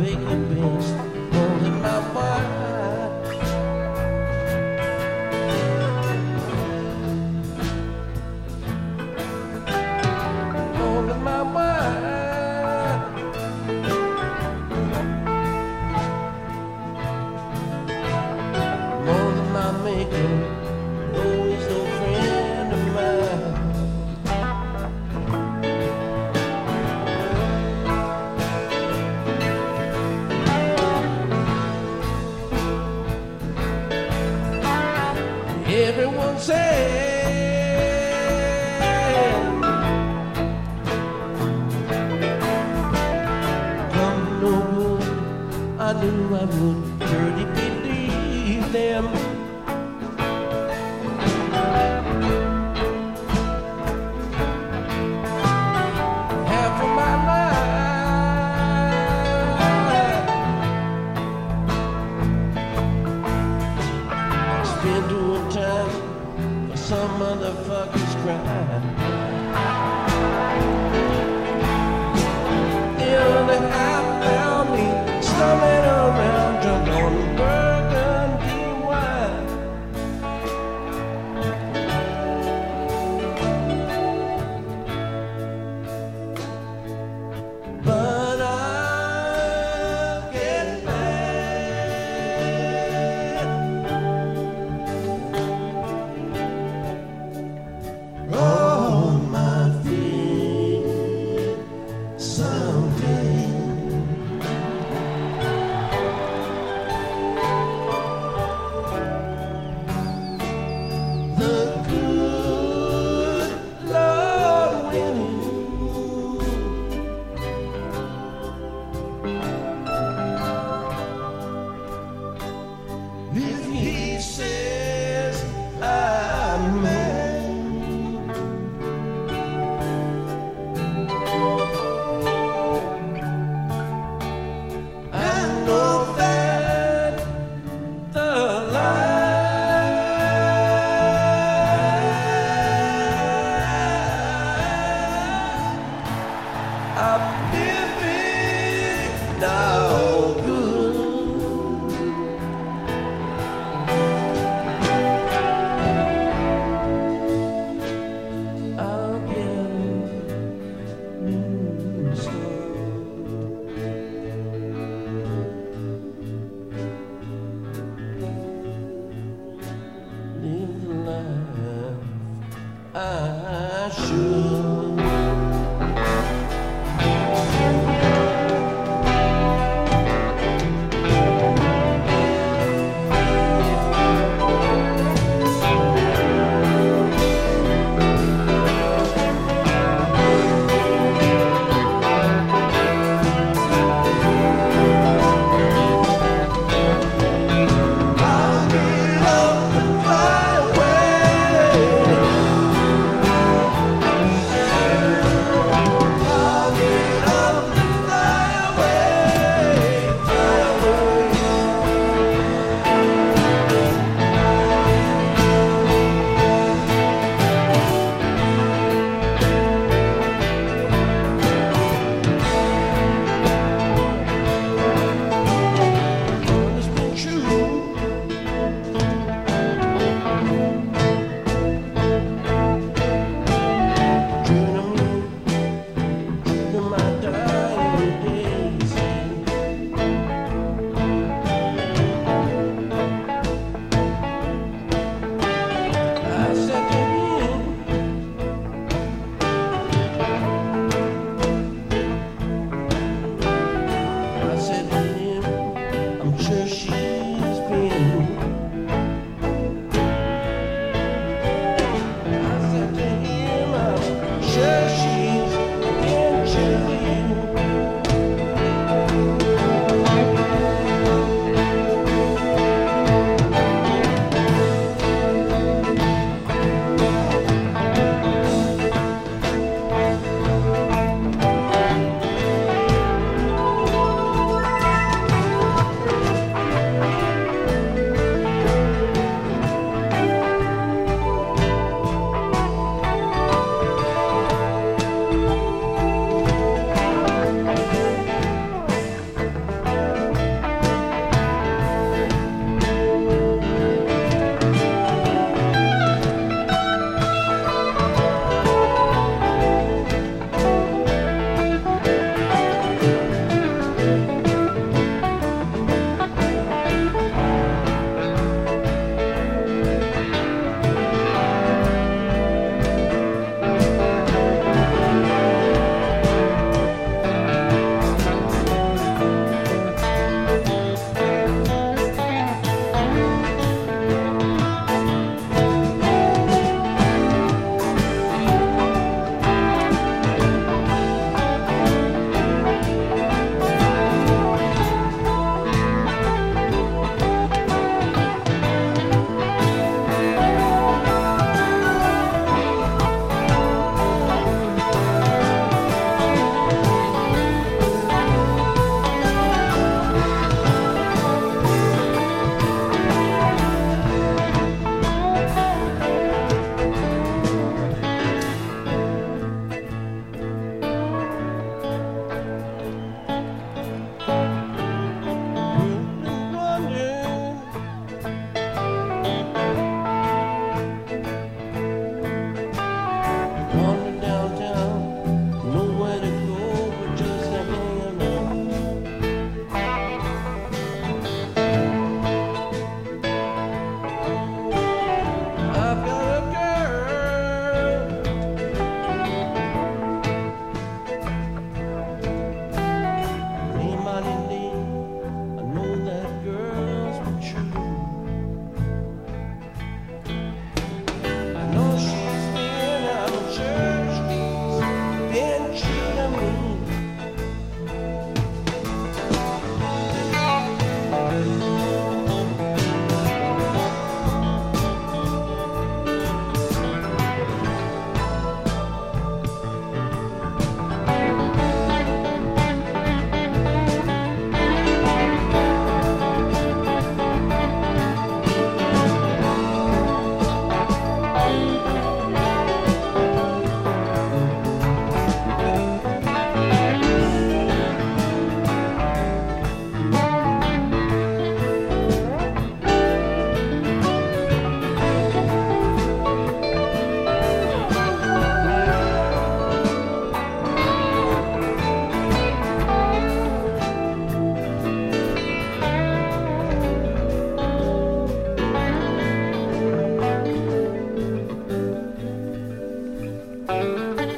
bacon beans, holding my wine. Holding my wine. More than my maker, always no friend of mine. Everyone said come no good. I knew I would pretty believe them. Half of my life spent doing time for some motherfucker's crime. The other half found me slumming around, drunk on burgundy wine. But I'll get back on my feet someday. The good Lord willing, if He says amen, I know that the life I'm living now good. I'll get new stuff. Live the life I should. I'll get up and fly away. I'll get up and fly away, fly away. It's been true. Dreaming me, dreaming my dying days. I said to him, I'm sure she